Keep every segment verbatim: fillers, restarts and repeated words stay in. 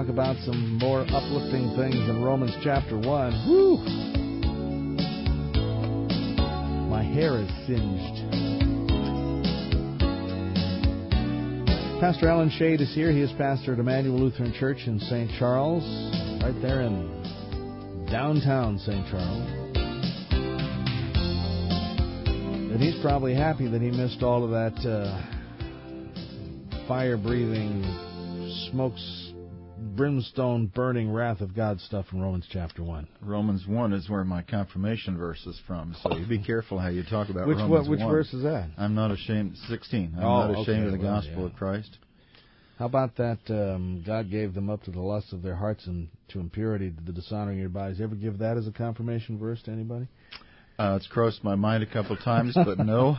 talk about some more uplifting things in Romans chapter one. Whew! My hair is singed. Pastor Alan Shade is here. He is pastor at Emmanuel Lutheran Church in Saint Charles, right there in downtown Saint Charles. And he's probably happy that he missed all of that uh, fire-breathing, smokes, brimstone-burning wrath of God stuff in Romans chapter one. Romans one is where my confirmation verse is from, so you be careful how you talk about which, Romans what, which one. Which verse is that? I'm not ashamed. sixteen. I'm oh, not ashamed okay, of the well, gospel yeah. of Christ. How about that, um, God gave them up to the lusts of their hearts and to impurity, to the dishonoring of your bodies. You ever give that as a confirmation verse to anybody? Uh, it's crossed my mind a couple of times, but no.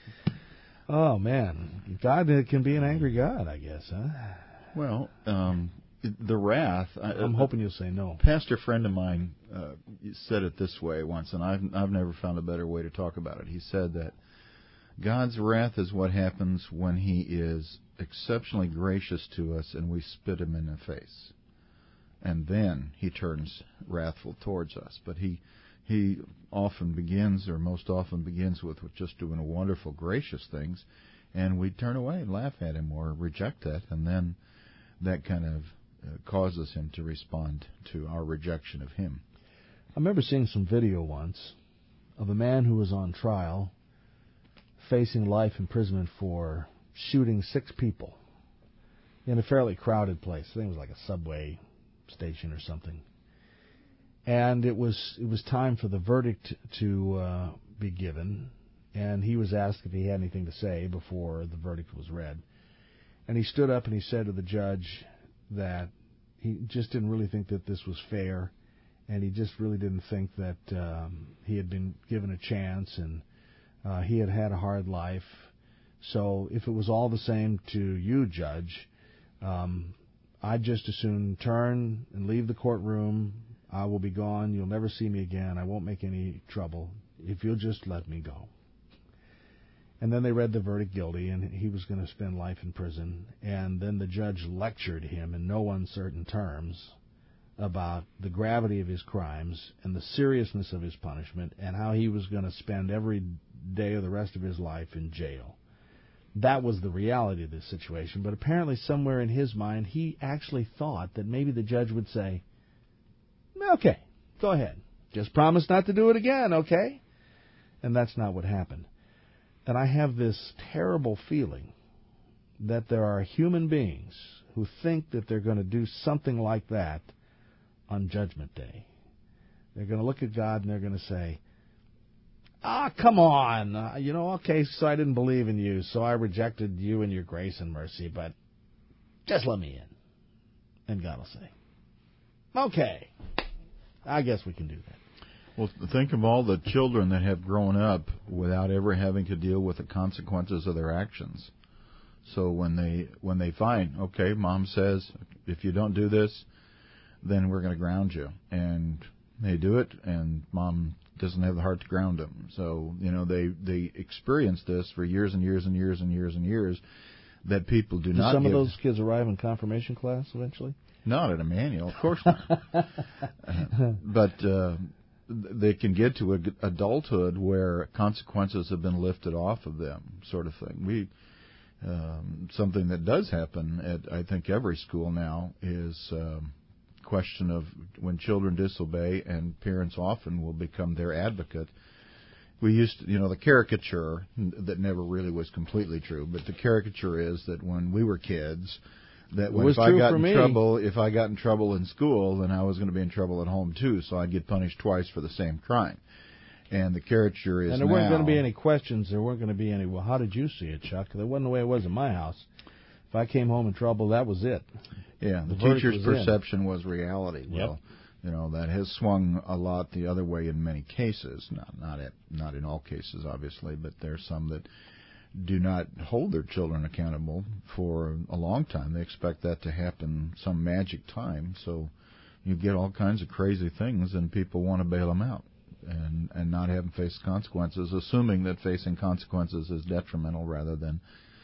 Oh, man. God can be an angry God, I guess, huh? Well, um, the wrath... I'm uh, hoping you'll say no. A pastor friend of mine uh, said it this way once, and I've, I've never found a better way to talk about it. He said that God's wrath is what happens when He is exceptionally gracious to us and we spit Him in the face. And then He turns wrathful towards us. But He he often begins, or most often begins, with, with just doing wonderful, gracious things, and we turn away and laugh at Him or reject that, and then that kind of uh, causes Him to respond to our rejection of Him. I remember seeing some video once of a man who was on trial facing life imprisonment for shooting six people in a fairly crowded place. I think it was like a subway station or something. And it was it was time for the verdict to uh, be given, and he was asked if he had anything to say before the verdict was read. And he stood up and he said to the judge that he just didn't really think that this was fair, and he just really didn't think that um, he had been given a chance, and uh, he had had a hard life. So if it was all the same to you, Judge, um, I'd just as soon turn and leave the courtroom. I will be gone. You'll never see me again. I won't make any trouble if you'll just let me go. And then they read the verdict guilty, and he was going to spend life in prison. And then the judge lectured him in no uncertain terms about the gravity of his crimes and the seriousness of his punishment and how he was going to spend every day of the rest of his life in jail. That was the reality of this situation. But apparently somewhere in his mind, he actually thought that maybe the judge would say, okay, go ahead. Just promise not to do it again, okay? And that's not what happened. And I have this terrible feeling that there are human beings who think that they're going to do something like that on Judgment Day. They're going to look at God and they're going to say, ah, come on. Uh, you know, okay, so I didn't believe in you, so I rejected you and your grace and mercy, but just let me in. And God will say, okay, I guess we can do that. Well, think of all the children that have grown up without ever having to deal with the consequences of their actions. So when they when they find, okay, Mom says, if you don't do this, then we're going to ground you. And they do it, and Mom doesn't have the heart to ground them. So, you know, they, they experience this for years and years and years and years and years that people do, do not some give. of those kids arrive in confirmation class eventually? Not at Emmanuel, of course not. uh, but uh, they can get to a, adulthood where consequences have been lifted off of them, sort of thing. We um, something that does happen at, I think, every school now is um, question of when children disobey, and parents often will become their advocate. We used to, you know, the caricature that never really was completely true, but the caricature is that when we were kids, that when if I got in trouble, if I got in trouble in school, then I was going to be in trouble at home too, so I'd get punished twice for the same crime. And the caricature is And there now, weren't going to be any questions. There weren't going to be any, well, how did you see it, Chuck? That wasn't the way it was in my house. If I came home in trouble, that was it. Yeah, the, the teacher's was perception in. was reality. Yep. Well, you know, that has swung a lot the other way in many cases. Not not at, not in all cases, obviously, but there's some that do not hold their children accountable for a long time. They expect that to happen some magic time. So you get all kinds of crazy things, and people want to bail them out and, and not have them face consequences, assuming that facing consequences is detrimental rather than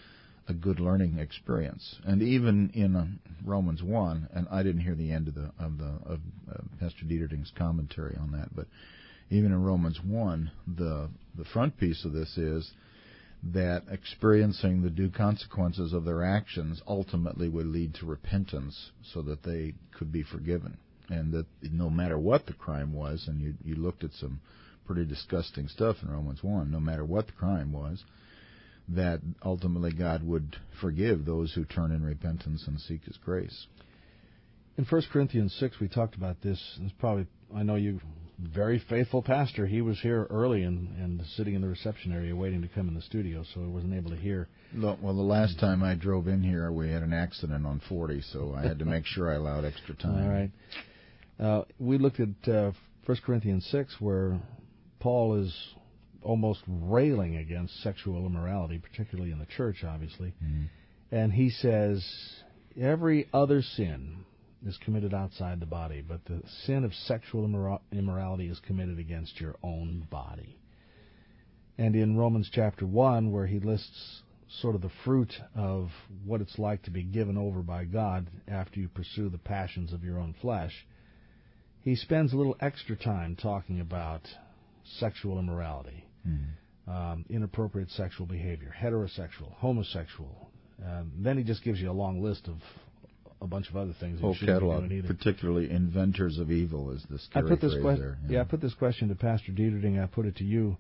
a good learning experience. And even in uh, Romans one, and I didn't hear the end of the of the of uh, Pastor Dieterding's commentary on that, but even in Romans one, the the front piece of this is that experiencing the due consequences of their actions ultimately would lead to repentance so that they could be forgiven. And that no matter what the crime was, and you, you looked at some pretty disgusting stuff in Romans one, no matter what the crime was, that ultimately God would forgive those who turn in repentance and seek His grace. In First Corinthians six, we talked about this. It's probably, I know you, very faithful pastor. He was here early and, and sitting in the reception area waiting to come in the studio, so I wasn't able to hear. Well, the last time I drove in here, we had an accident on forty, so I had to make sure I allowed extra time. All right. Uh, we looked at uh, First Corinthians six, where Paul is almost railing against sexual immorality, particularly in the church, obviously. Mm-hmm. And he says, every other sin is committed outside the body, but the sin of sexual immor- immorality is committed against your own body. And in Romans chapter one, where he lists sort of the fruit of what it's like to be given over by God after you pursue the passions of your own flesh, he spends a little extra time talking about sexual immorality, mm-hmm. um, inappropriate sexual behavior, heterosexual, homosexual. Um, then he just gives you a long list of a bunch of other things. Whole catalog, particularly inventors of evil, is the scary I put this phrase que- there. Yeah. yeah, I put this question to Pastor Dieterding. I put it to you.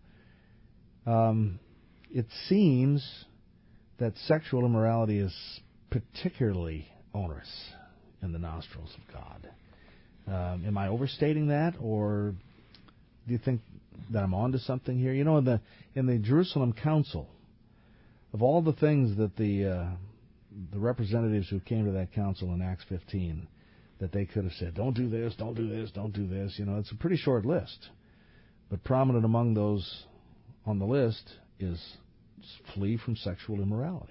Um, it seems that sexual immorality is particularly onerous in the nostrils of God. Um, am I overstating that, or do you think that I'm onto something here? You know, in the in the Jerusalem Council, of all the things that the uh, the representatives who came to that council in Acts fifteen, that they could have said, don't do this, don't do this, don't do this. You know, it's a pretty short list. But prominent among those on the list is flee from sexual immorality.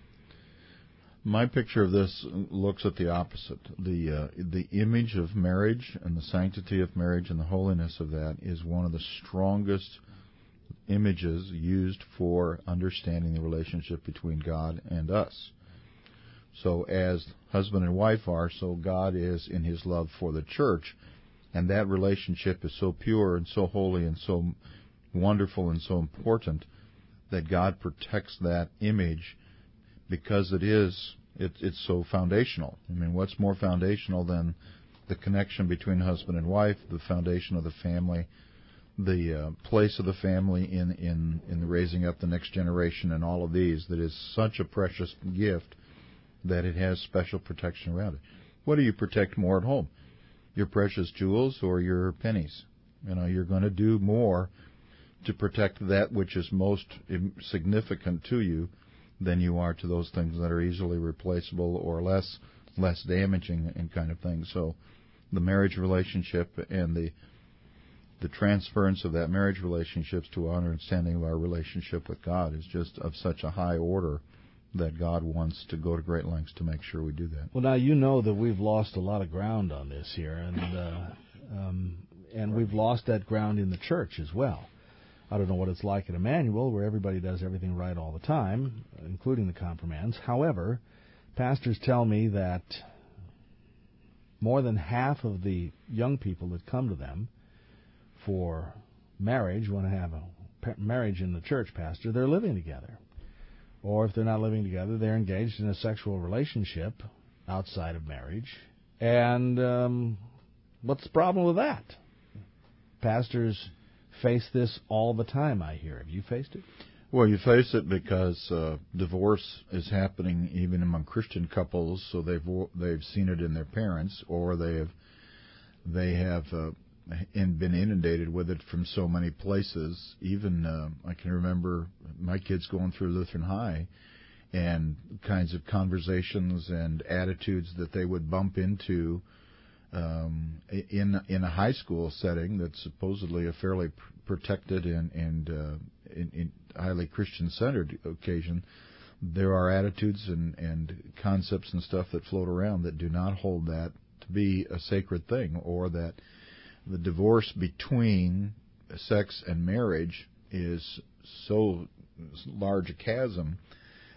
My picture of this looks at the opposite. The uh, the image of marriage and the sanctity of marriage and the holiness of that is one of the strongest images used for understanding the relationship between God and us. So as husband and wife are, so God is in His love for the church, and that relationship is so pure and so holy and so wonderful and so important that God protects that image because it is it, it's so foundational. I mean, what's more foundational than the connection between husband and wife, the foundation of the family, the uh, place of the family in, in, in raising up the next generation, and all of these, that is such a precious gift that it has special protection around it. What do you protect more at home? Your precious jewels or your pennies? You know, you're going to do more to protect that which is most significant to you than you are to those things that are easily replaceable or less less damaging and kind of thing. So the marriage relationship and the the transference of that marriage relationship to our understanding of our relationship with God is just of such a high order that God wants to go to great lengths to make sure we do that. Well, now you know that we've lost a lot of ground on this here, and uh, um, and we've lost that ground in the church as well. I don't know what it's like at Emmanuel, where everybody does everything right all the time, including the confirmands. However, pastors tell me that more than half of the young people that come to them for marriage, want to have a marriage in the church, pastor, they're living together. Or if they're not living together, they're engaged in a sexual relationship outside of marriage. And um, what's the problem with that? Pastors face this all the time, I hear. Have you faced it? Well, you face it because uh, divorce is happening even among Christian couples, so they've they've seen it in their parents, or they have they have uh, in, been inundated with it from so many places. Even uh, I can remember my kids going through Lutheran High, and kinds of conversations and attitudes that they would bump into um, in in a high school setting that's supposedly a fairly pr- protected and and uh, in, in highly Christian-centered occasion. There are attitudes and, and concepts and stuff that float around that do not hold that to be a sacred thing, or that the divorce between sex and marriage is so large a chasm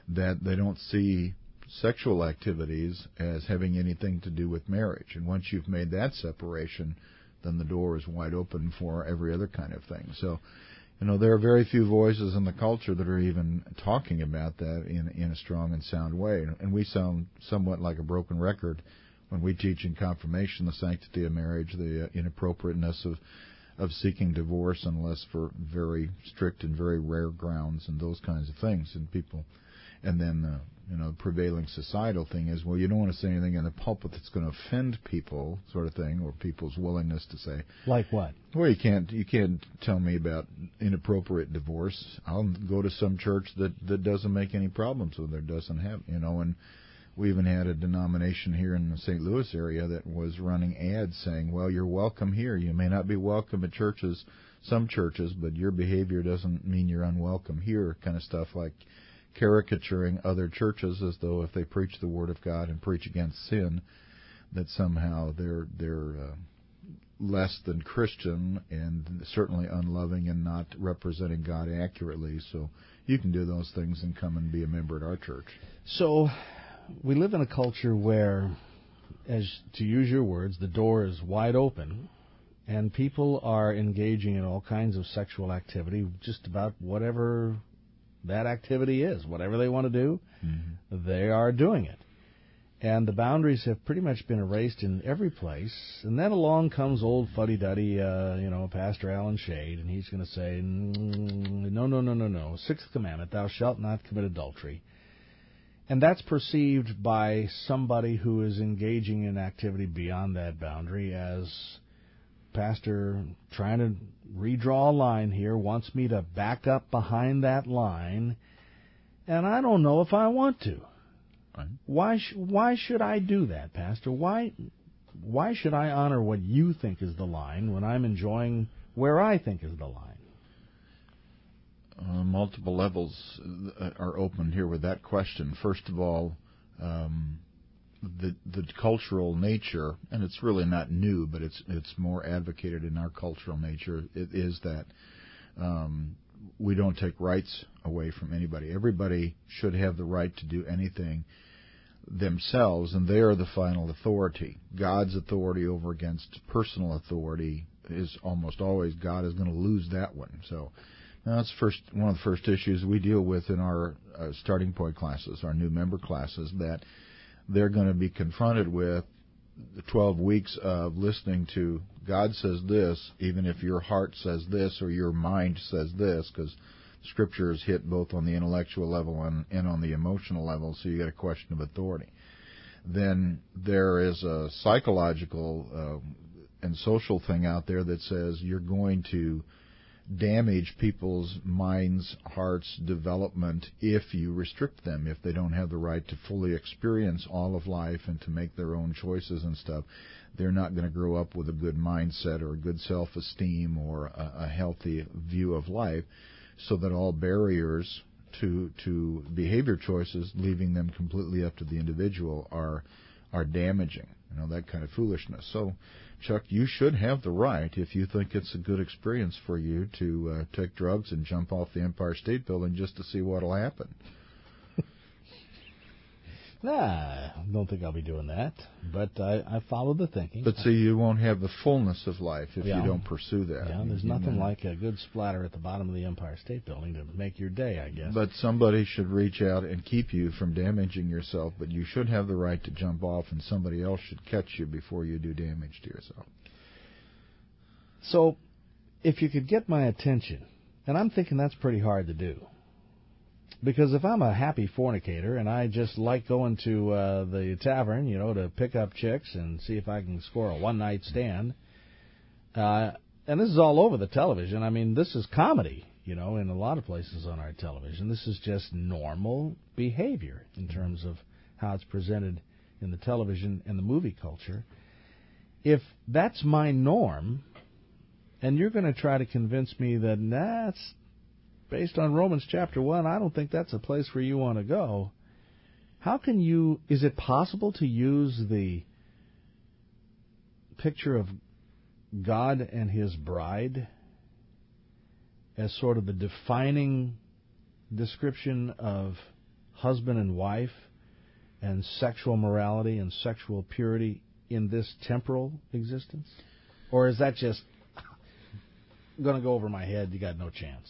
that they don't see sexual activities as having anything to do with marriage. And once you've made that separation, then the door is wide open for every other kind of thing. So, you know, there are very few voices in the culture that are even talking about that in, in a strong and sound way. And we sound somewhat like a broken record when we teach in confirmation the sanctity of marriage, the inappropriateness of of seeking divorce unless for very strict and very rare grounds and those kinds of things. And people, and then uh, you know, the prevailing societal thing is, well, you don't want to say anything in the pulpit that's going to offend people, sort of thing, or people's willingness to say. Like what? Well, you can't you can't tell me about inappropriate divorce. I'll go to some church that that doesn't make any problems with it, doesn't have, you know, and. We even had a denomination here in the Saint Louis area that was running ads saying, well, you're welcome here. You may not be welcome at churches, some churches, but your behavior doesn't mean you're unwelcome here, kind of stuff, like caricaturing other churches as though if they preach the Word of God and preach against sin, that somehow they're they're uh, less than Christian and certainly unloving and not representing God accurately. So you can do those things and come and be a member at our church. So we live in a culture where, as to use your words, the door is wide open, and people are engaging in all kinds of sexual activity, just about whatever that activity is. Whatever they want to do, mm-hmm. they are doing it. And the boundaries have pretty much been erased in every place. And then along comes old fuddy-duddy, uh, you know, Pastor Alan Shade, and he's going to say, no, no, no, no, no, Sixth Commandment, thou shalt not commit adultery. And that's perceived by somebody who is engaging in activity beyond that boundary as Pastor trying to redraw a line here, wants me to back up behind that line, and I don't know if I want to. Right. Why sh- why should I do that, Pastor? Why why should I honor what you think is the line when I'm enjoying where I think is the line? Uh, multiple levels are open here with that question. First of all, um, the the cultural nature, and it's really not new, but it's it's more advocated in our cultural nature. It is that um, we don't take rights away from anybody. Everybody should have the right to do anything themselves, and they are the final authority. God's authority over against personal authority is almost always God is going to lose that one. So. Now, that's first one of the first issues we deal with in our uh, starting point classes, our new member classes, that they're going to be confronted with the twelve weeks of listening to God says this, even if your heart says this or your mind says this, because Scripture is hit both on the intellectual level and, and on the emotional level, so you get a question of authority. Then there is a psychological uh, and social thing out there that says you're going to damage people's minds, hearts, development if you restrict them, if they don't have the right to fully experience all of life and to make their own choices and stuff. They're not going to grow up with a good mindset or a good self-esteem or a, a healthy view of life, so that all barriers to to behavior choices, leaving them completely up to the individual, are are damaging. You know, that kind of foolishness. So, Chuck, you should have the right, if you think it's a good experience for you, to uh, take drugs and jump off the Empire State Building just to see what will happen. Nah, I don't think I'll be doing that, but I, I follow the thinking. But see, you won't have the fullness of life if yeah. you don't pursue that. Yeah, there's you nothing know. like a good splatter at the bottom of the Empire State Building to make your day, I guess. But somebody should reach out and keep you from damaging yourself, but you should have the right to jump off, and somebody else should catch you before you do damage to yourself. So, if you could get my attention, and I'm thinking that's pretty hard to do, because if I'm a happy fornicator and I just like going to uh, the tavern, you know, to pick up chicks and see if I can score a one-night stand, uh, and this is all over the television. I mean, this is comedy, you know, in a lot of places on our television. This is just normal behavior in terms of how it's presented in the television and the movie culture. If that's my norm, and you're going to try to convince me that nah, that's based on Romans chapter one, I don't think that's a place where you want to go. How can you, is it possible to use the picture of God and His bride as sort of the defining description of husband and wife and sexual morality and sexual purity in this temporal existence? Or is that just going to go over my head, you got no chance?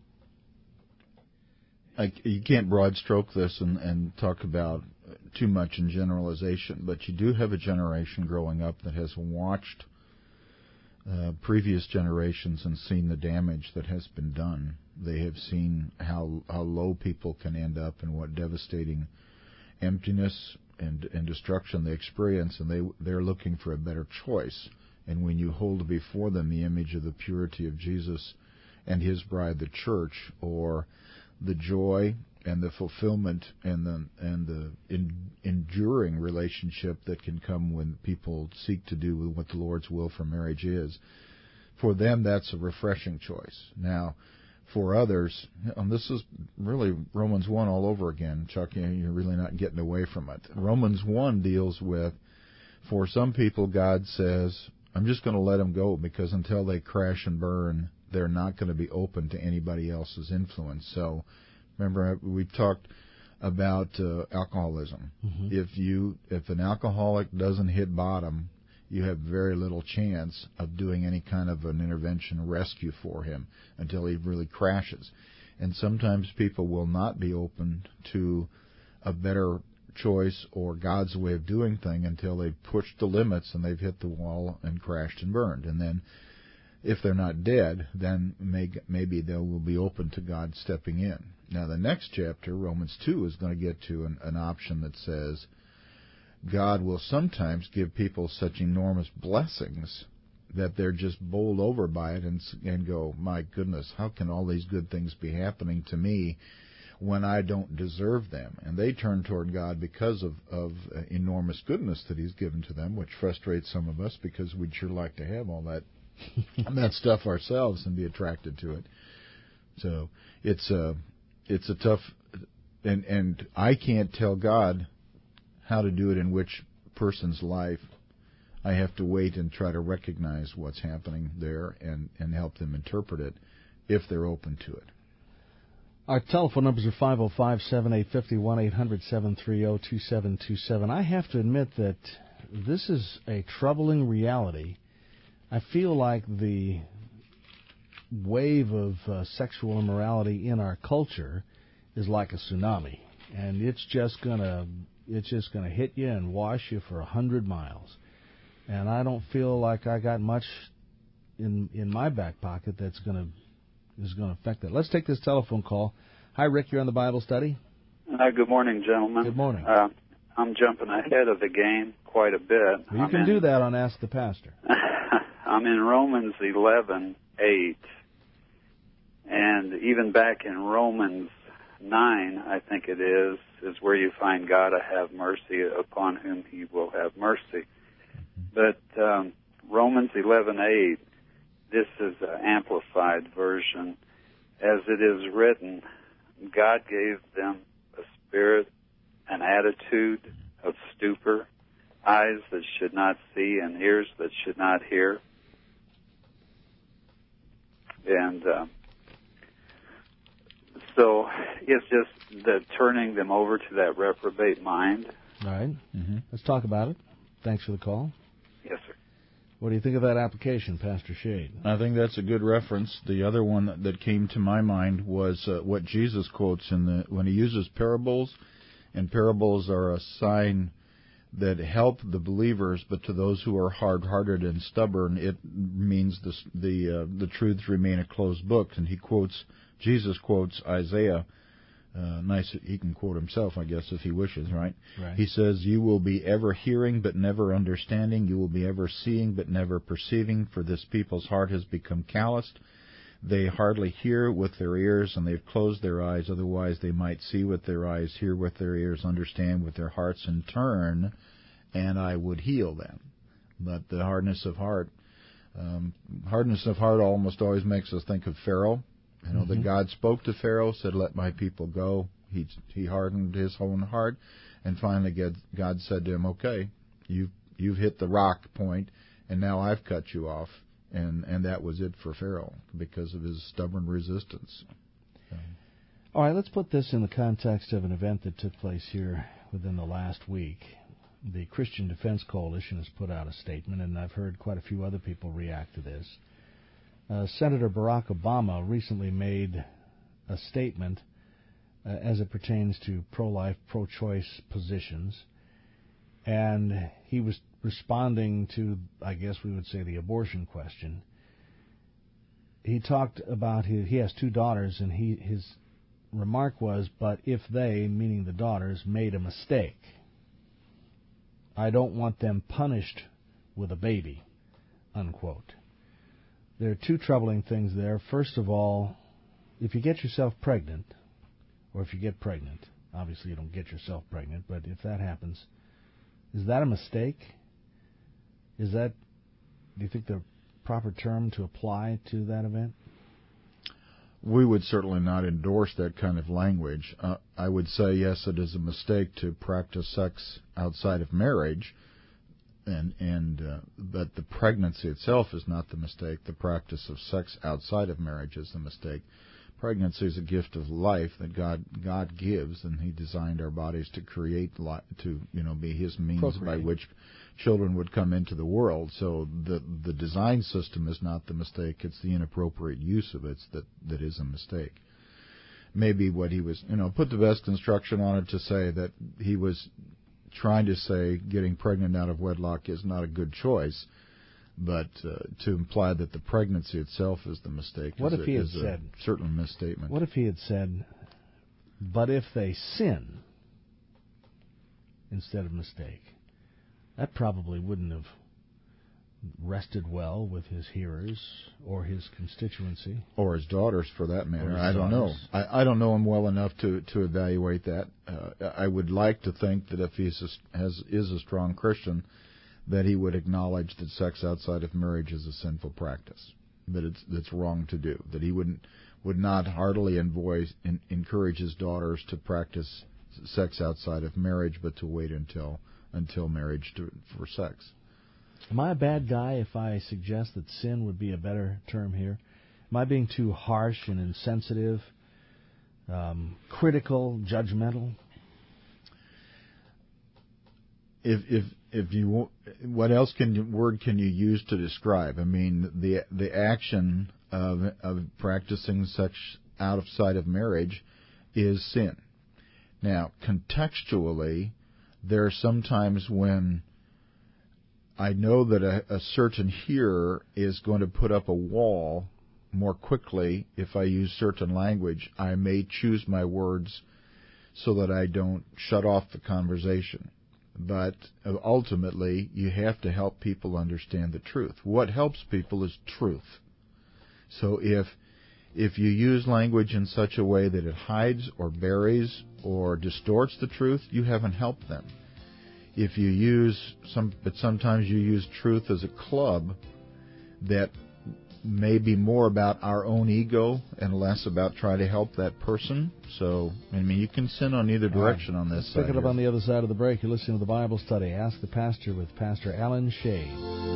I, you can't broad stroke this and, and talk about too much in generalization, but you do have a generation growing up that has watched uh, previous generations and seen the damage that has been done. They have seen how how low people can end up and what devastating emptiness and, and destruction they experience, and they they're looking for a better choice. And when you hold before them the image of the purity of Jesus and His bride, the church, or the joy and the fulfillment and the and the in, enduring relationship that can come when people seek to do what the Lord's will for marriage is, for them that's a refreshing choice. Now, for others, and this is really Romans one all over again, Chuck, you're really not getting away from it. Romans one deals with, for some people, God says, I'm just going to let them go because until they crash and burn, they're not going to be open to anybody else's influence. So, remember, we've talked about uh, alcoholism. Mm-hmm. If you, if an alcoholic doesn't hit bottom, you have very little chance of doing any kind of an intervention rescue for him until he really crashes. And sometimes people will not be open to a better choice or God's way of doing things until they've pushed the limits and they've hit the wall and crashed and burned. And then if they're not dead, then may, maybe they will be open to God stepping in. Now, the next chapter, Romans two, is going to get to an, an option that says God will sometimes give people such enormous blessings that they're just bowled over by it and, and go, my goodness, how can all these good things be happening to me when I don't deserve them? And they turn toward God because of, of uh, enormous goodness that He's given to them, which frustrates some of us because we'd sure like to have all that that stuff ourselves and be attracted to it. So it's a it's a tough, and and I can't tell God how to do it in which person's life. I have to wait and try to recognize what's happening there and, and help them interpret it if they're open to it. Our telephone numbers are five oh five, seven eight five oh, one eight hundred, seven three oh, two seven two seven. I have to admit that this is a troubling reality. I feel like the wave of uh, sexual immorality in our culture is like a tsunami, and it's just gonna it's just gonna hit you and wash you for a hundred miles. And I don't feel like I got much in in my back pocket that's gonna is gonna affect that. Let's take this telephone call. Hi, Rick. You're on the Bible study. Uh, good morning, gentlemen. Good morning. Uh, I'm jumping ahead of the game quite a bit. Well, you I'm can in, do that on Ask the Pastor. I'm in Romans eleven eight, and even back in Romans nine, I think it is, is where you find God to have mercy upon whom He will have mercy. But um, Romans eleven eight, this is an amplified version. As it is written, God gave them a spirit, an attitude of stupor, eyes that should not see and ears that should not hear. And uh, so it's just the turning them over to that reprobate mind. All right. Mm-hmm. Let's talk about it. Thanks for the call. Yes, sir. What do you think of that application, Pastor Shade? I think that's a good reference. The other one that, that came to my mind was uh, what Jesus quotes in the when He uses parables, and parables are a sign that help the believers, but to those who are hard-hearted and stubborn, it means the the uh, the truths remain a closed book. And he quotes Jesus quotes Isaiah. Uh, nice, he can quote himself, I guess, if he wishes, right? Right. He says, "You will be ever hearing, but never understanding. You will be ever seeing, but never perceiving. For this people's heart has become calloused. They hardly hear with their ears, and they've closed their eyes. Otherwise, they might see with their eyes, hear with their ears, understand with their hearts, and turn, and I would heal them." But the hardness of heart, um, hardness of heart almost always makes us think of Pharaoh. You know, mm-hmm. that God spoke to Pharaoh, said, "Let my people go." He he hardened his own heart, and finally God, God said to him, "Okay, you've you've hit the rock point, and now I've cut you off." And and that was it for Pharaoh because of his stubborn resistance. All right, let's put this in the context of an event that took place here within the last week. The Christian Defense Coalition has put out a statement, and I've heard quite a few other people react to this. Uh, Senator Barack Obama recently made a statement uh, as it pertains to pro-life, pro-choice positions, and he was responding to, I guess we would say, the abortion question. He talked about his, he has two daughters, and he his remark was, but if they, meaning the daughters, made a mistake, I don't want them punished with a baby, unquote. There are two troubling things there. First of all, if you get yourself pregnant, or if you get pregnant, obviously you don't get yourself pregnant, but if that happens, is that a mistake? Is that, do you think, the proper term to apply to that event? We would certainly not endorse that kind of language. Uh, I would say, yes, it is a mistake to practice sex outside of marriage, and and uh, but the pregnancy itself is not the mistake. The practice of sex outside of marriage is the mistake. Pregnancy is a gift of life that God God gives, and He designed our bodies to create li- to you know be His means Procreate. by which children would come into the world. So the the design system is not the mistake. It's the inappropriate use of it that that is a mistake. Maybe what he was, you know, put the best construction on it to say that he was trying to say getting pregnant out of wedlock is not a good choice, but uh, to imply that the pregnancy itself is the mistake what is, if a, he had is said, a certain misstatement. What if he had said, but if they sin, instead of mistake? That probably wouldn't have rested well with his hearers or his constituency. Or his daughters, for that matter. I don't daughters. know. I, I don't know him well enough to, to evaluate that. Uh, I would like to think that if he has is a strong Christian, that he would acknowledge that sex outside of marriage is a sinful practice, that it's that's wrong to do, that he wouldn't would not heartily invoice, in, encourage his daughters to practice sex outside of marriage, but to wait until until marriage to, for sex. Am I a bad guy if I suggest that sin would be a better term here? Am I being too harsh and insensitive, um, critical, judgmental? If if if you, what else can you, word can you use to describe? I mean, the the action of of practicing sex outside of marriage is sin. Now, contextually, there are some times when I know that a, a certain hearer is going to put up a wall more quickly if I use certain language. I may choose my words so that I don't shut off the conversation. But ultimately, you have to help people understand the truth. What helps people is truth. So if if you use language in such a way that it hides or buries or distorts the truth, you haven't helped them. If you use some, but sometimes you use truth as a club that may be more about our own ego and less about trying to help that person. So, I mean, you can sin on either direction right. on this Let's side. Pick it up here. on the other side of the break. You're listening to the Bible Study. Ask the Pastor with Pastor Alan Shea.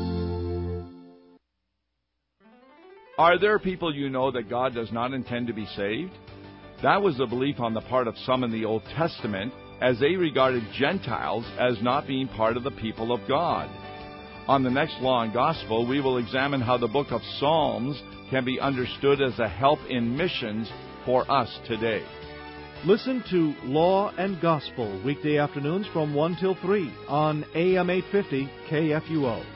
Are there people you know that God does not intend to be saved? That was the belief on the part of some in the Old Testament, as they regarded Gentiles as not being part of the people of God. On the next Law and Gospel, we will examine how the book of Psalms can be understood as a help in missions for us today. Listen to Law and Gospel weekday afternoons from one till three on A M eight fifty K F U O.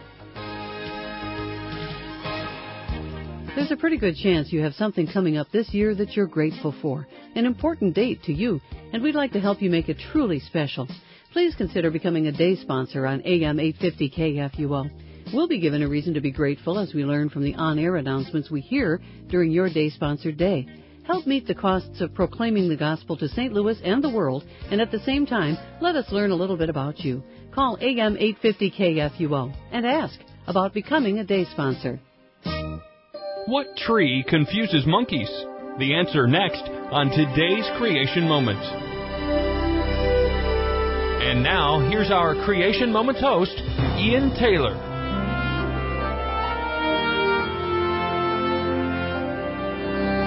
There's a pretty good chance you have something coming up this year that you're grateful for, an important date to you, and we'd like to help you make it truly special. Please consider becoming a day sponsor on A M eight fifty K F U O. We'll be given a reason to be grateful as we learn from the on-air announcements we hear during your day-sponsored day. Help meet the costs of proclaiming the gospel to Saint Louis and the world, and at the same time, let us learn a little bit about you. Call A M eight fifty K F U O and ask about becoming a day sponsor. What tree confuses monkeys? The answer next on today's Creation Moment. And now, here's our Creation Moments host, Ian Taylor.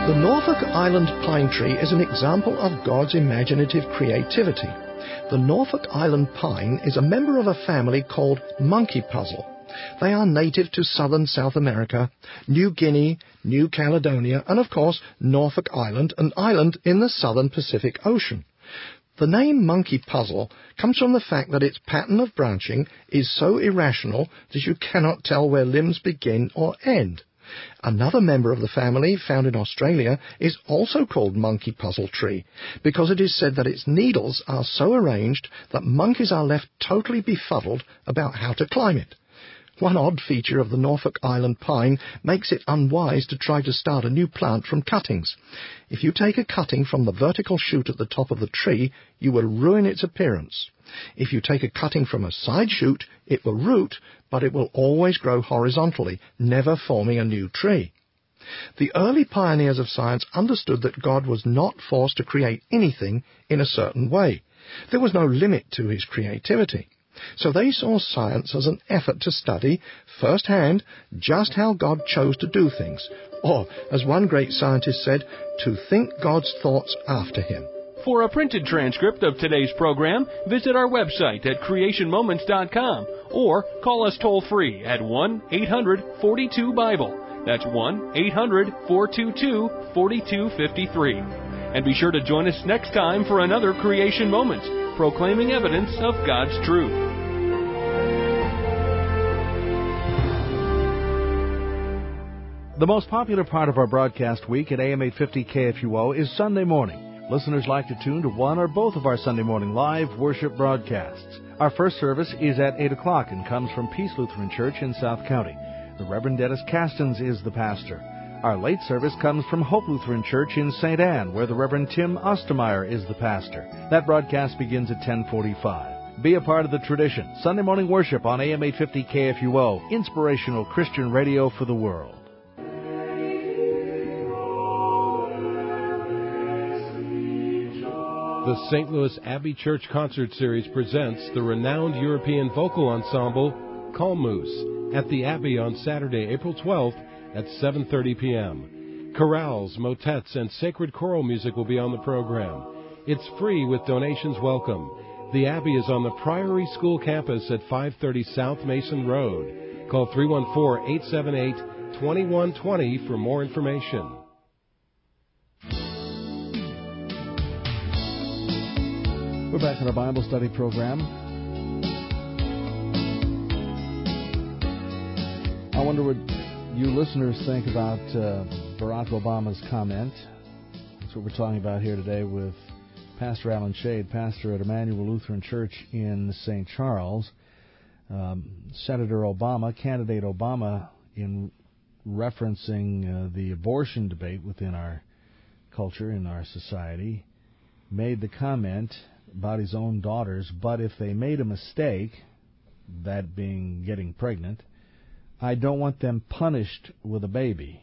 The Norfolk Island pine tree is an example of God's imaginative creativity. The Norfolk Island pine is a member of a family called monkey puzzle. They are native to southern South America, New Guinea, New Caledonia, and of course Norfolk Island, an island in the southern Pacific Ocean. The name monkey puzzle comes from the fact that its pattern of branching is so irrational that you cannot tell where limbs begin or end. Another member of the family, found in Australia, is also called monkey puzzle tree, because it is said that its needles are so arranged that monkeys are left totally befuddled about how to climb it. One odd feature of the Norfolk Island pine makes it unwise to try to start a new plant from cuttings. If you take a cutting from the vertical shoot at the top of the tree, you will ruin its appearance. If you take a cutting from a side shoot, it will root, but it will always grow horizontally, never forming a new tree. The early pioneers of science understood that God was not forced to create anything in a certain way. There was no limit to his creativity. So they saw science as an effort to study, firsthand, just how God chose to do things, or, as one great scientist said, to think God's thoughts after him. For a printed transcript of today's program, visit our website at creation moments dot com or call us toll-free at one eight hundred forty-two Bible. That's one eight hundred four two two four two five three. And be sure to join us next time for another Creation Moments, proclaiming evidence of God's truth. The most popular part of our broadcast week at A M eight fifty K F U O is Sunday morning. Listeners like to tune to one or both of our Sunday morning live worship broadcasts. Our first service is at eight o'clock and comes from Peace Lutheran Church in South County. The Reverend Dennis Castens is the pastor. Our late service comes from Hope Lutheran Church in Saint Anne, where the Reverend Tim Ostermeyer is the pastor. That broadcast begins at ten forty-five. Be a part of the tradition. Sunday morning worship on A M eight fifty K F U O, inspirational Christian radio for the world. The Saint Louis Abbey Church Concert Series presents the renowned European vocal ensemble Kalmus at the Abbey on Saturday, April twelfth at seven thirty p.m. Chorales, motets, and sacred choral music will be on the program. It's free with donations welcome. The Abbey is on the Priory School campus at five thirty South Mason Road. Call three one four, eight seven eight, two one two zero for more information. We're back in our Bible study program. I wonder what you listeners think about uh, Barack Obama's comment. That's what we're talking about here today with Pastor Alan Shade, pastor at Emmanuel Lutheran Church in Saint Charles. Um, Senator Obama, candidate Obama, in referencing uh, the abortion debate within our culture, in our society, made the comment about his own daughters, but if they made a mistake, that being getting pregnant, I don't want them punished with a baby.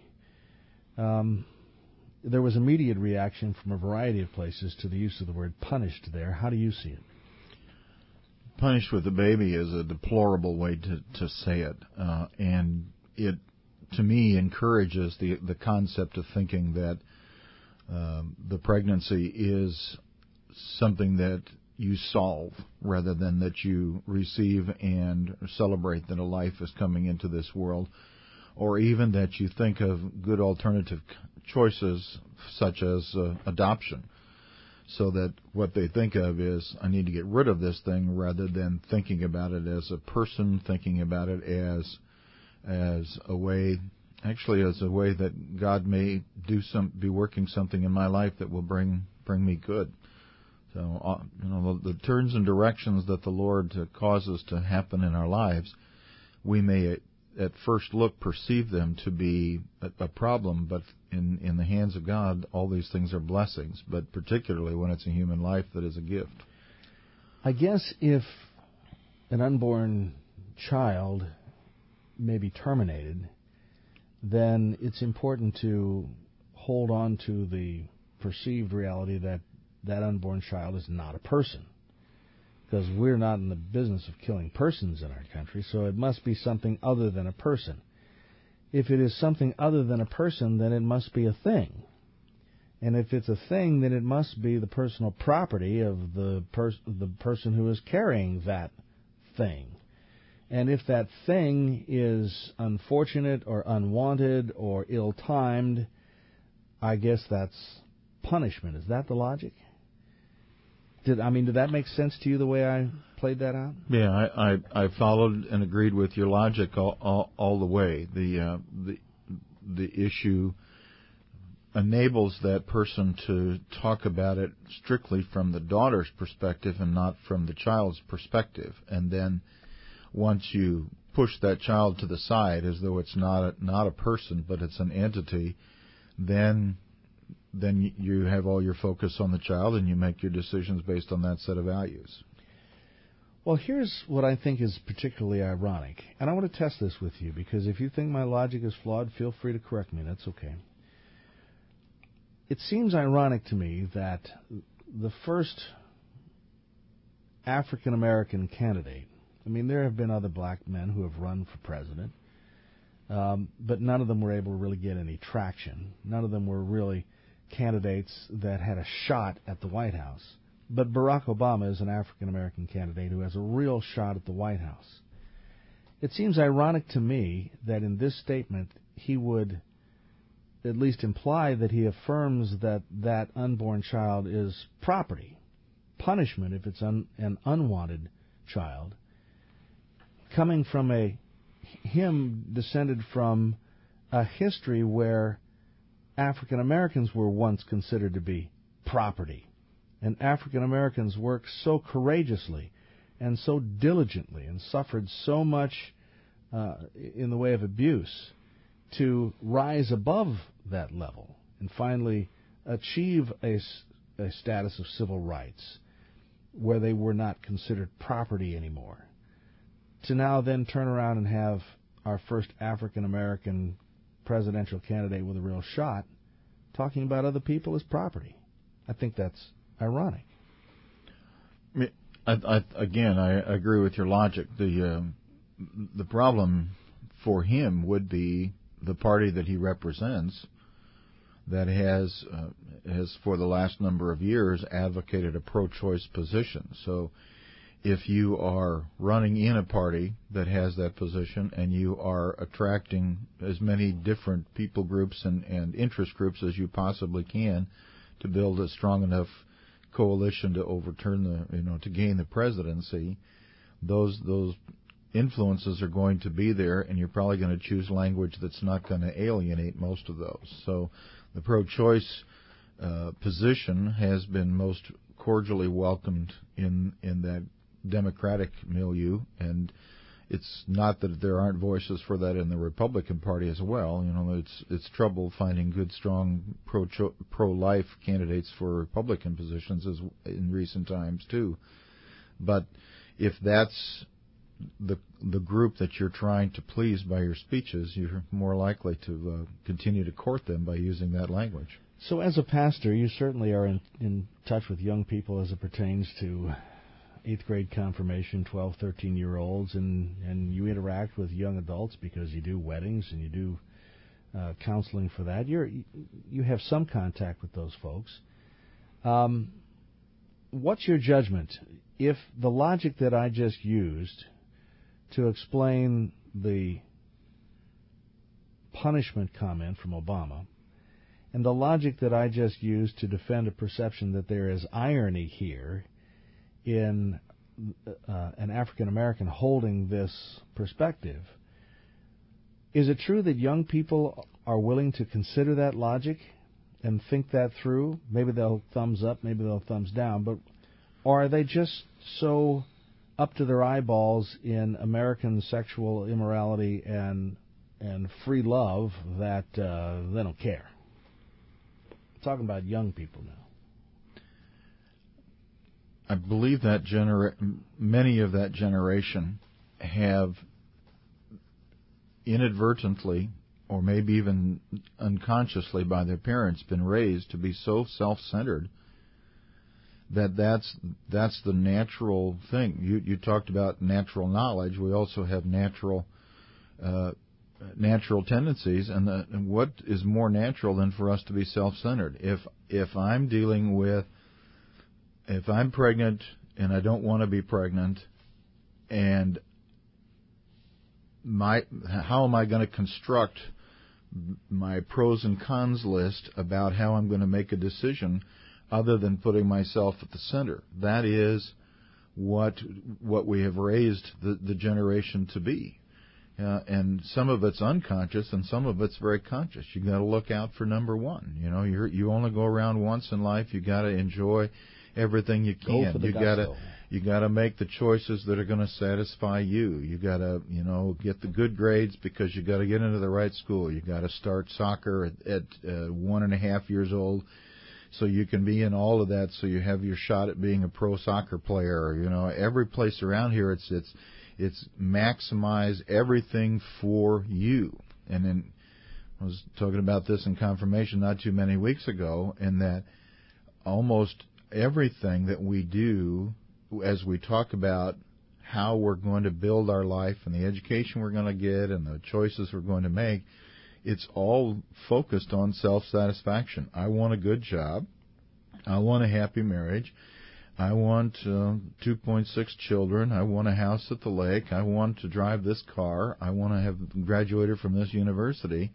Um, there was immediate reaction from a variety of places to the use of the word punished there. How do you see it? Punished with a baby is a deplorable way to, to say it, uh, and it, to me, encourages the, the concept of thinking that um, the pregnancy is something that you solve rather than that you receive and celebrate that a life is coming into this world, or even that you think of good alternative choices such as uh, adoption, so that what they think of is, I need to get rid of this thing, rather than thinking about it as a person, thinking about it as as a way, actually as a way that God may do some, be working something in my life that will bring bring me good. So, uh, you know, the, the turns and directions that the Lord uh, causes to happen in our lives, we may at, at first look perceive them to be a, a problem, but in, in the hands of God, all these things are blessings, but particularly when it's a human life that is a gift. I guess if an unborn child may be terminated, then it's important to hold on to the perceived reality that that unborn child is not a person, because we're not in the business of killing persons in our country, so it must be something other than a person. If it is something other than a person, then it must be a thing. And if it's a thing, then it must be the personal property of the pers- the person who is carrying that thing. And if that thing is unfortunate or unwanted or ill-timed, I guess that's punishment. Is that the logic? Did I mean, did that make sense to you the way I played that out? Yeah, I, I, I followed and agreed with your logic all, all, all the way. The uh, the the issue enables that person to talk about it strictly from the daughter's perspective and not from the child's perspective. And then once you push that child to the side as though it's not a, not a person but it's an entity, then then you have all your focus on the child and you make your decisions based on that set of values. Well, here's what I think is particularly ironic, and I want to test this with you, because if you think my logic is flawed, feel free to correct me. That's okay. It seems ironic to me that the first African-American candidate, I mean, there have been other black men who have run for president, um, but none of them were able to really get any traction. None of them were really candidates that had a shot at the White House. But Barack Obama is an African-American candidate who has a real shot at the White House. It seems ironic to me that in this statement he would at least imply that he affirms that that unborn child is property, punishment if it's un, an unwanted child, coming from a him descended from a history where African Americans were once considered to be property, and African Americans worked so courageously and so diligently and suffered so much uh, in the way of abuse to rise above that level and finally achieve a, a status of civil rights where they were not considered property anymore, to now then turn around and have our first African-American presidential candidate with a real shot talking about other people as property. I think that's ironic. I, I, again, I agree with your logic. The um, the problem for him would be the party that he represents that has uh, has for the last number of years advocated a pro-choice position. So if you are running in a party that has that position and you are attracting as many different people groups and, and interest groups as you possibly can to build a strong enough coalition to overturn the, you know, to gain the presidency, those those influences are going to be there, and you're probably going to choose language that's not going to alienate most of those. So the pro-choice uh, position has been most cordially welcomed in in that Democratic milieu, and it's not that there aren't voices for that in the Republican Party as well. You know, it's it's trouble finding good, strong pro pro-life candidates for Republican positions as in recent times too. But if that's the the group that you're trying to please by your speeches, you're more likely to uh, continue to court them by using that language. So as a pastor, you certainly are in, in touch with young people as it pertains to eighth grade confirmation, twelve, thirteen-year-olds, and, and you interact with young adults because you do weddings and you do uh, counseling for that. You're, you have some contact with those folks. Um, what's your judgment? If the logic that I just used to explain the punishment comment from Obama and the logic that I just used to defend a perception that there is irony here in uh, an African-American holding this perspective, is it true that young people are willing to consider that logic and think that through? Maybe they'll thumbs up, maybe they'll thumbs down, but or are they just so up to their eyeballs in American sexual immorality and and free love that uh, they don't care? I'm talking about young people now. I believe that genera- many of that generation have inadvertently, or maybe even unconsciously by their parents, been raised to be so self-centered that that's that's the natural thing. You you talked about natural knowledge. We also have natural uh, natural tendencies, and, the, and what is more natural than for us to be self-centered? If if I'm dealing with, if I'm pregnant and I don't want to be pregnant, and my how am I going to construct my pros and cons list about how I'm going to make a decision other than putting myself at the center? That is what what we have raised the, the generation to be. Uh, and some of it's unconscious and some of it's very conscious. You got to look out for number one. You know, you you only go around once in life. You got to enjoy everything you can. Go for the you gusto. gotta you got to make the choices that are going to satisfy you. You got to, you know, get the good grades because you got to get into the right school. You got to start soccer at, at uh, one and a half years old, so you can be in all of that. So you have your shot at being a pro soccer player. You know, every place around here, it's it's it's maximize everything for you. And then I was talking about this in confirmation not too many weeks ago, in that almost everything that we do, as we talk about how we're going to build our life and the education we're going to get and the choices we're going to make, it's all focused on self-satisfaction. I want a good job. I want a happy marriage. I want uh, two point six children. I want a house at the lake. I want to drive this car. I want to have graduated from this university.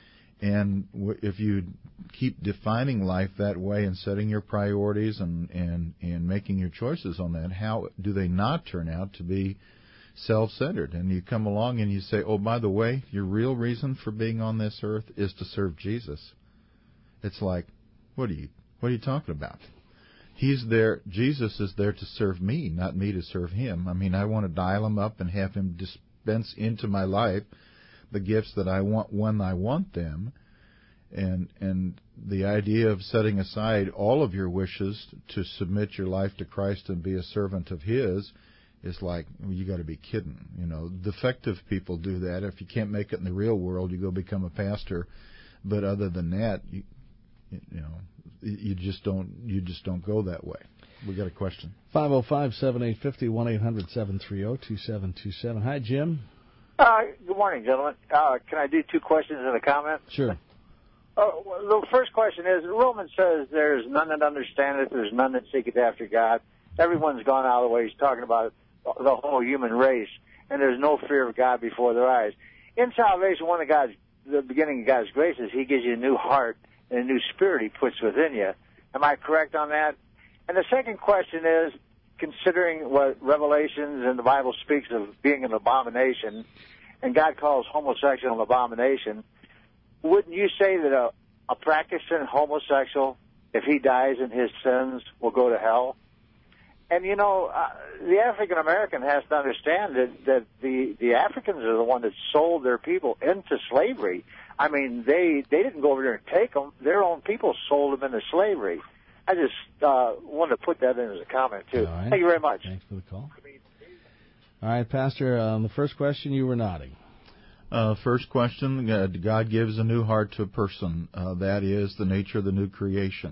And if you keep defining life that way and setting your priorities and, and, and making your choices on that, how do they not turn out to be self-centered? And you come along and you say, oh, by the way, your real reason for being on this earth is to serve Jesus. It's like, what are you, what are you talking about? He's there, Jesus is there to serve me, not me to serve him. I mean, I want to dial him up and have him dispense into my life the gifts that I want when I want them, and and the idea of setting aside all of your wishes to submit your life to Christ and be a servant of his is like, well, you got to be kidding. You know, defective people do that. If you can't make it in the real world, you go become a pastor. But other than that, you, you know, you just don't you just don't go that way. We got a question. five oh five, seven eight five oh, one eight hundred, seven three zero, two seven two seven. Hi, Jim. Uh, good morning, gentlemen. Uh, can I do two questions and a comment? Sure. Uh, well, the first question is, Romans says there's none that understandeth, there's none that seeketh after God. Everyone's gone out of the way. He's talking about the whole human race, and there's no fear of God before their eyes. In salvation, one of God's, the beginning of God's grace is he gives you a new heart and a new spirit he puts within you. Am I correct on that? And the second question is, considering what Revelations and the Bible speaks of being an abomination, and God calls homosexual an abomination, wouldn't you say that a, a practicing homosexual, if he dies in his sins, will go to hell? And, you know, uh, the African-American has to understand that, that the, the Africans are the one that sold their people into slavery. I mean, they, they didn't go over there and take them. Their own people sold them into slavery. I just uh, wanted to put that in as a comment, too. All right. Thank you very much. Thanks for the call. All right, Pastor, um, the first question, you were nodding. Uh, first question, God gives a new heart to a person. Uh, that is the nature of the new creation.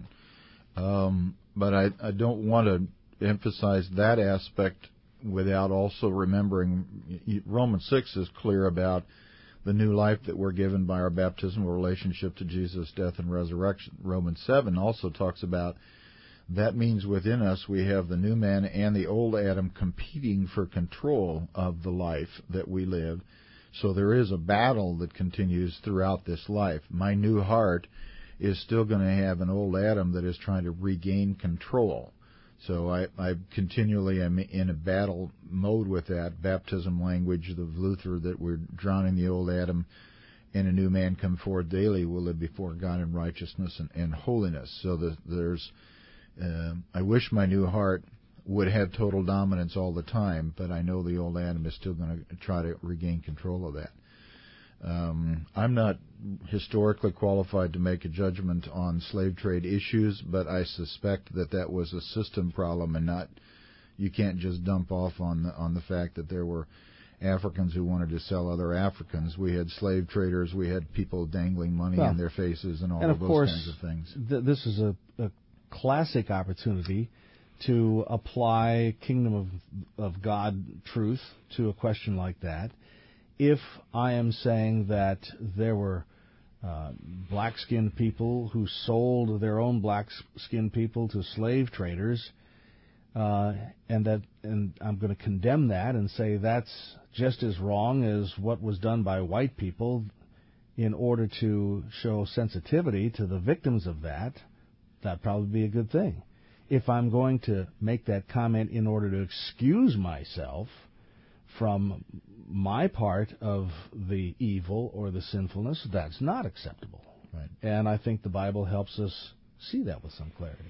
Um, but I, I don't want to emphasize that aspect without also remembering Romans six is clear about the new life that we're given by our baptismal relationship to Jesus' death and resurrection. Romans seven also talks about that means within us we have the new man and the old Adam competing for control of the life that we live. So there is a battle that continues throughout this life. My new heart is still going to have an old Adam that is trying to regain control. So I, I continually am in a battle mode with that baptism language of Luther, that we're drowning the old Adam and a new man come forth daily will live before God in righteousness and, and holiness. So the, there's, uh, I wish my new heart would have total dominance all the time, but I know the old Adam is still going to try to regain control of that. Um, I'm not historically qualified to make a judgment on slave trade issues, but I suspect that that was a system problem, and not, you can't just dump off on the, on the fact that there were Africans who wanted to sell other Africans. We had slave traders, we had people dangling money well, in their faces, and all and of of those course, kinds of things. Th- this is a, a classic opportunity to apply kingdom of, of God truth to a question like that. if I am saying that there were uh, black-skinned people who sold their own black-skinned people to slave traders, uh, and that and I'm going to condemn that and say that's just as wrong as what was done by white people in order to show sensitivity to the victims of that, that'd probably be a good thing. If I'm going to make that comment in order to excuse myself from my part of the evil or the sinfulness, that's not acceptable. Right. And I think the Bible helps us see that with some clarity.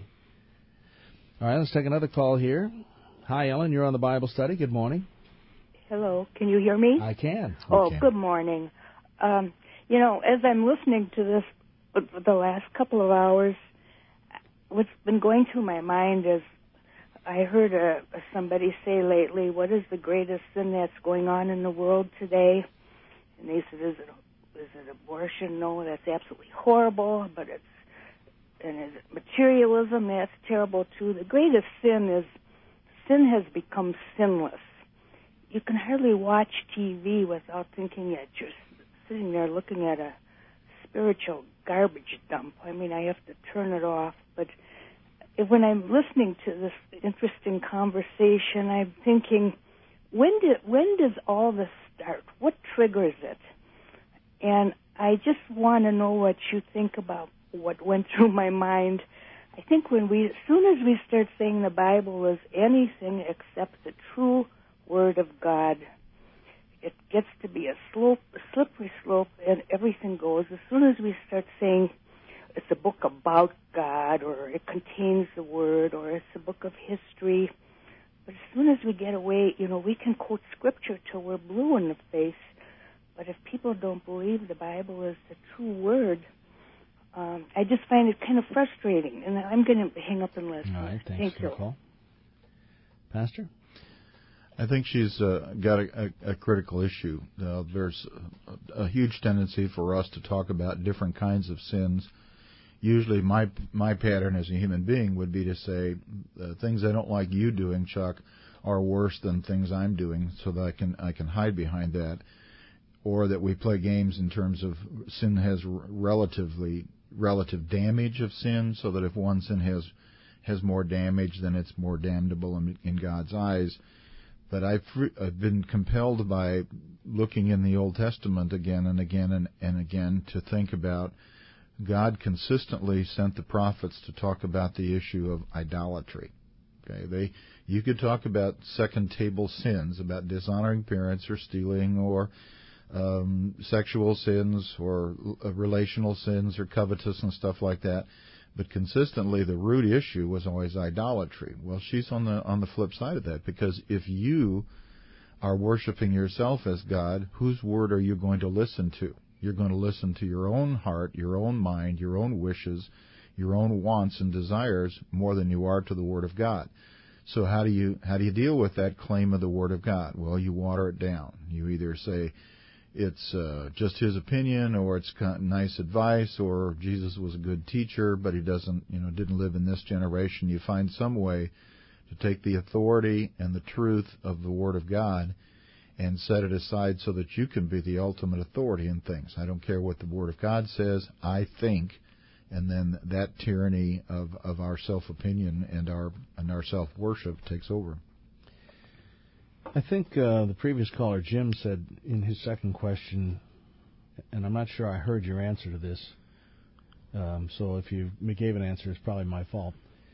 All right, let's take another call here. Hi, Ellen. You're on the Bible study. Good morning. Hello. Can you hear me? I can. Oh, can. Good morning. Um, you know, as I'm listening to this for the last couple of hours, what's been going through my mind is I heard a, somebody say lately, what is the greatest sin that's going on in the world today? And they said, is it, is it abortion? No, that's absolutely horrible, but it's, and is it materialism? That's terrible too. The greatest sin is, sin has become sinless. You can hardly watch T V without thinking that you're sitting there looking at a spiritual garbage dump. I mean, I have to turn it off, but when I'm listening to this interesting conversation, I'm thinking, when did when does all this start? What triggers it? And I just want to know what you think about what went through my mind. I think when we, as soon as we start saying the Bible is anything except the true Word of God, it gets to be a slope, a slippery slope, and everything goes. As soon as we start saying it's a book about God, or it contains the Word, or it's a book of history. But as soon as we get away, you know, we can quote Scripture till we're blue in the face. But if people don't believe the Bible is the true Word, um, I just find it kind of frustrating. And I'm going to hang up and listen. All right, thanks Thank for you. the call. Pastor? I think she's uh, got a, a, a critical issue. Uh, there's a, a huge tendency for us to talk about different kinds of sins. Usually my my pattern as a human being would be to say, uh, things I don't like you doing, Chuck, are worse than things I'm doing, so that I can I can hide behind that. Or that we play games in terms of sin has relatively relative damage of sin, so that if one sin has has more damage, then it's more damnable in, in God's eyes. But I've, I've been compelled by looking in the Old Testament again and again and, and again to think about God consistently sent the prophets to talk about the issue of idolatry. Okay, they you could talk about second table sins, about dishonoring parents or stealing or um, sexual sins or uh, relational sins or covetous and stuff like that. But consistently, the root issue was always idolatry. Well, she's on the on the flip side of that, because if you are worshiping yourself as God, whose word are you going to listen to? You're going to listen to your own heart, your own mind, your own wishes, your own wants and desires more than you are to the Word of God. So how do you how do you deal with that claim of the Word of God? Well, you water it down. You either say it's uh, just his opinion, or it's kind of nice advice, or Jesus was a good teacher, but he doesn't, you know, didn't live in this generation. You find some way to take the authority and the truth of the Word of God and set it aside so that you can be the ultimate authority in things. I don't care what the Word of God says, I think, and then that tyranny of, of our self-opinion and our and our self-worship takes over. I think uh, the previous caller, Jim, said in his second question, and I'm not sure I heard your answer to this, um, so if you gave an answer, it's probably my fault.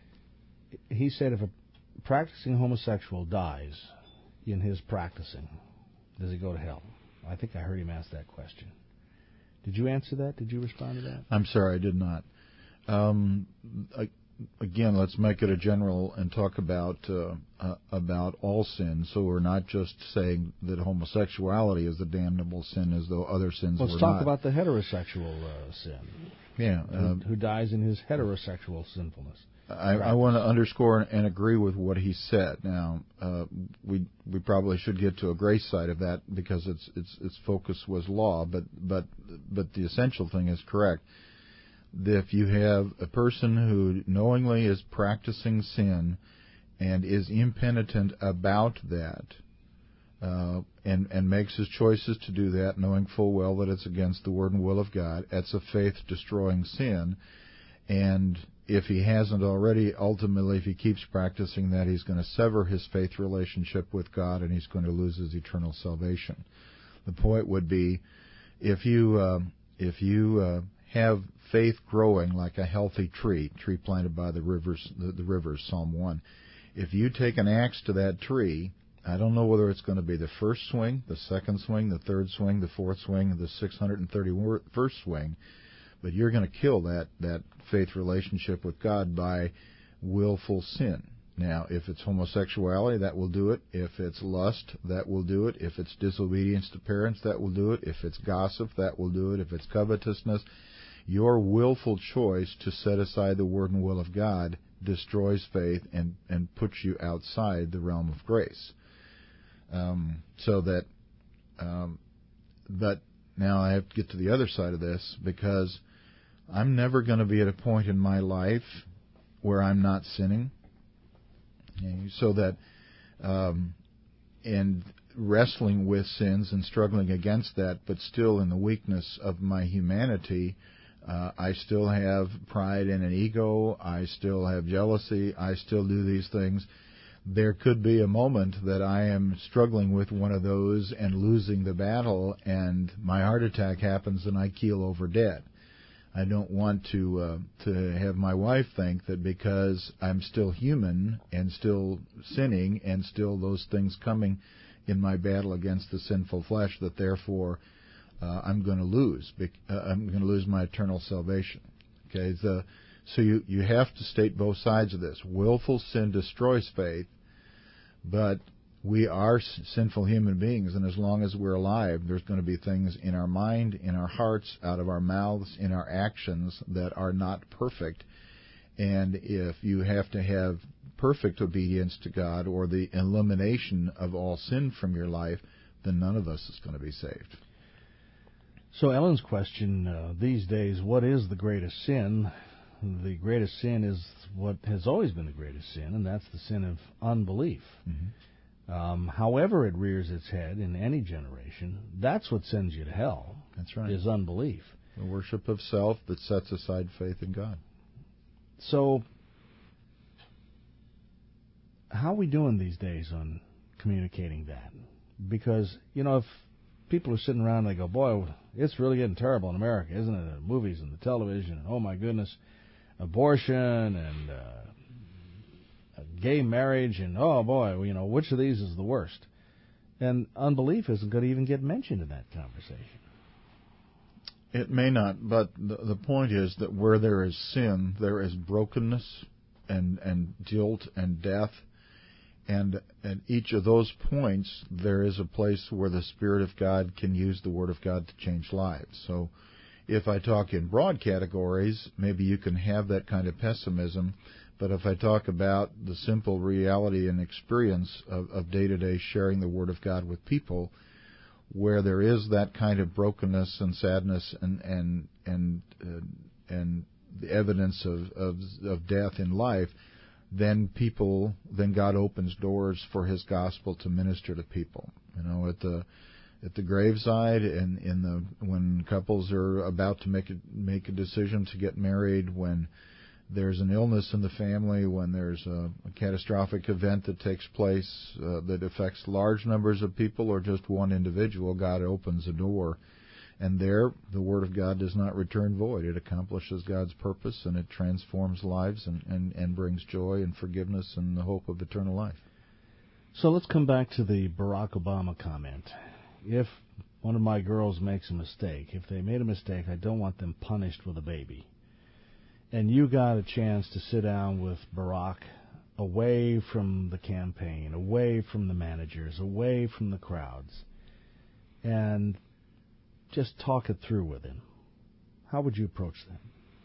He said if a practicing homosexual dies in his practicing, does he go to hell? I think I heard him ask that question. Did you answer that? Did you respond to that? I'm sorry, I did not. Um, I, again, let's make it a general and talk about uh, uh, about all sin. So we're not just saying that homosexuality is a damnable sin as though other sins Let's were talk not. about the heterosexual uh, sin. Yeah, who, uh, who dies in his heterosexual sinfulness. I, I want to underscore and agree with what he said. Now, uh, we we probably should get to a grace side of that because its its its focus was law, but but but the essential thing is correct. If you have a person who knowingly is practicing sin and is impenitent about that, uh, and, and makes his choices to do that, knowing full well that it's against the word and will of God, that's a faith-destroying sin. And if he hasn't already, ultimately, if he keeps practicing that, he's going to sever his faith relationship with God, and he's going to lose his eternal salvation. The point would be, if you uh, if you uh, have faith growing like a healthy tree, tree planted by the rivers, the, the rivers, Psalm one, if you take an axe to that tree, I don't know whether it's going to be the first swing, the second swing, the third swing, the fourth swing, or the six hundred thirty-first swing, but you're going to kill that, that faith relationship with God by willful sin. Now, if it's homosexuality, that will do it. If it's lust, that will do it. If it's disobedience to parents, that will do it. If it's gossip, that will do it. If it's covetousness, your willful choice to set aside the word and will of God destroys faith and, and puts you outside the realm of grace. Um, so that, um, but now I have to get to the other side of this, because I'm never going to be at a point in my life where I'm not sinning. Okay, so that, um, and wrestling with sins and struggling against that, but still in the weakness of my humanity, uh, I still have pride and an ego. I still have jealousy. I still do these things. There could be a moment that I am struggling with one of those and losing the battle, and my heart attack happens and I keel over dead. I don't want to uh, to have my wife think that because I'm still human and still sinning and still those things coming in my battle against the sinful flesh, that therefore uh, I'm going to lose. Uh, I'm going to lose my eternal salvation. Okay, the, so you, you have to state both sides of this. Willful sin destroys faith, but we are sinful human beings, and as long as we're alive, there's going to be things in our mind, in our hearts, out of our mouths, in our actions that are not perfect. And if you have to have perfect obedience to God or the elimination of all sin from your life, then none of us is going to be saved. So Ellen's question uh, these days, what is the greatest sin? The greatest sin is what has always been the greatest sin, and that's the sin of unbelief. Mm-hmm. Um, however it rears its head in any generation, that's what sends you to hell. That's right. Is unbelief. The worship of self that sets aside faith in God. So, how are we doing these days on communicating that? Because, you know, if people are sitting around and they go, boy, it's really getting terrible in America, isn't it? The movies and the television, and oh my goodness, abortion and uh, gay marriage, and oh boy, you know, which of these is the worst? And unbelief isn't going to even get mentioned in that conversation. It may not, but the, the point is that where there is sin, there is brokenness and, and guilt and death. And at each of those points, there is a place where the Spirit of God can use the Word of God to change lives. So if I talk in broad categories, maybe you can have that kind of pessimism. But if I talk about the simple reality and experience of, of day-to-day sharing the Word of God with people, where there is that kind of brokenness and sadness and and and uh, and the evidence of, of of death in life, then people, then God opens doors for His gospel to minister to people. You know, at the at the graveside and in the when couples are about to make a make a decision to get married, when there's an illness in the family, when there's a, a catastrophic event that takes place uh, that affects large numbers of people or just one individual, God opens a door. And there, the Word of God does not return void. It accomplishes God's purpose, and it transforms lives and, and, and brings joy and forgiveness and the hope of eternal life. So let's come back to the Barack Obama comment. If one of my girls makes a mistake, if they made a mistake, I don't want them punished with a baby. And you got a chance to sit down with Barack away from the campaign, away from the managers, away from the crowds, and just talk it through with him. How would you approach that?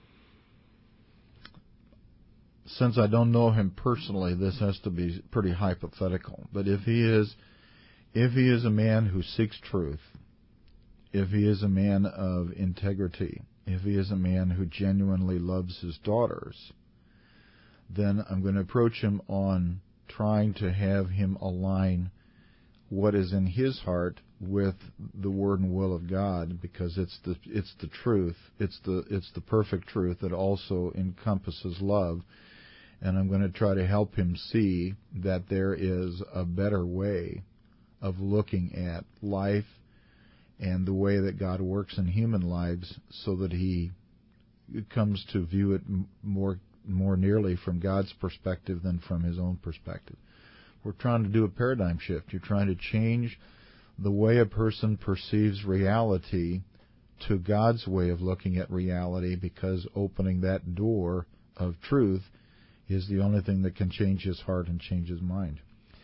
Since I don't know him personally, this has to be pretty hypothetical. But if he is, if he is a man who seeks truth, if he is a man of integrity, if he is a man who genuinely loves his daughters, then I'm going to approach him on trying to have him align what is in his heart with the word and will of God, because it's the it's the truth, it's the it's the perfect truth that also encompasses love. And I'm going to try to help him see that there is a better way of looking at life and the way that God works in human lives, so that he comes to view it more more nearly from God's perspective than from his own perspective. We're trying to do a paradigm shift. You're trying to change the way a person perceives reality to God's way of looking at reality, because opening that door of truth is the only thing that can change his heart and change his mind.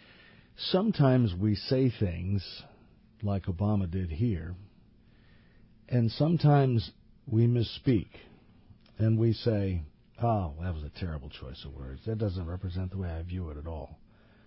Sometimes we say things like Obama did here, and sometimes we misspeak, and we say, oh, that was a terrible choice of words. That doesn't represent the way I view it at all.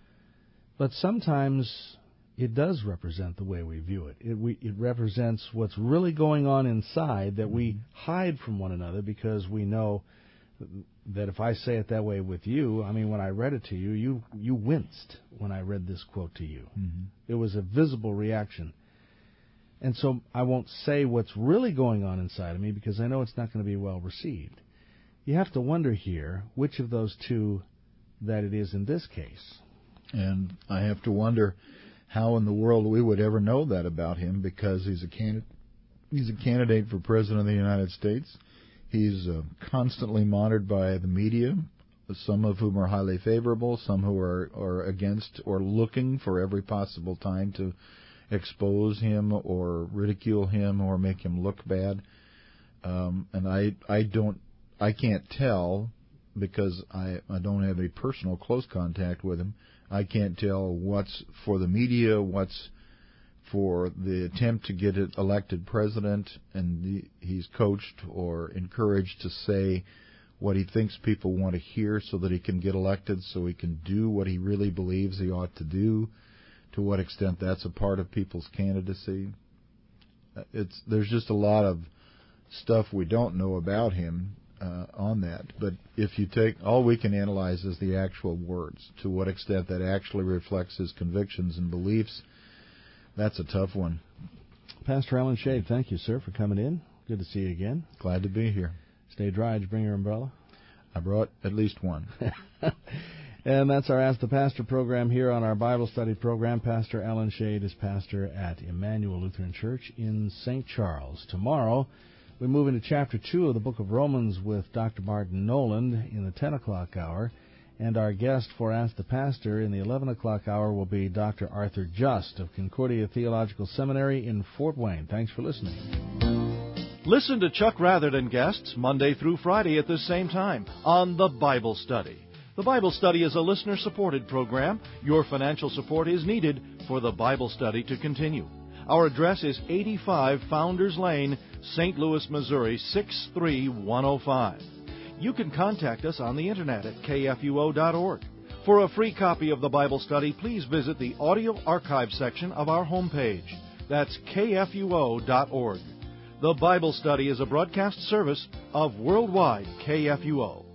But sometimes it does represent the way we view it. It, we, it represents what's really going on inside that we hide from one another, because we know that if I say it that way with you, I mean, when I read it to you, you, you winced when I read this quote to you. Mm-hmm. It was a visible reaction. And so I won't say what's really going on inside of me, because I know it's not going to be well received. You have to wonder here which of those two that it is in this case. And I have to wonder how in the world we would ever know that about him, because he's a candidate, he's a candidate for President of the United States. He's uh, constantly monitored by the media, some of whom are highly favorable, some who are, are against or looking for every possible time to expose him or ridicule him or make him look bad. Um, and I, I don't, I can't tell, because I, I don't have any personal close contact with him. I can't tell what's for the media, what's for the attempt to get it elected president, and the, he's coached or encouraged to say what he thinks people want to hear so that he can get elected, so he can do what he really believes he ought to do. To what extent that's a part of people's candidacy. It's there's just a lot of stuff we don't know about him uh, on that. But if you take, all we can analyze is the actual words. To what extent that actually reflects his convictions and beliefs, that's a tough one. Pastor Alan Shade, thank you, sir, for coming in. Good to see you again. Glad to be here. Stay dry. Did you bring your umbrella? I brought at least one. And that's our Ask the Pastor program here on our Bible study program. Pastor Alan Shade is pastor at Emmanuel Lutheran Church in Saint Charles. Tomorrow, we move into chapter two of the book of Romans with Doctor Martin Noland in the ten o'clock hour. And our guest for Ask the Pastor in the eleven o'clock hour will be Doctor Arthur Just of Concordia Theological Seminary in Fort Wayne. Thanks for listening. Listen to Chuck Rather and guests Monday through Friday at this same time on The Bible Study. The Bible Study is a listener-supported program. Your financial support is needed for the Bible Study to continue. Our address is eighty-five Founders Lane, Saint Louis, Missouri, six three one oh five. You can contact us on the Internet at K F U O dot org. For a free copy of the Bible Study, please visit the audio archive section of our homepage. That's K F U O dot org. The Bible Study is a broadcast service of Worldwide K F U O.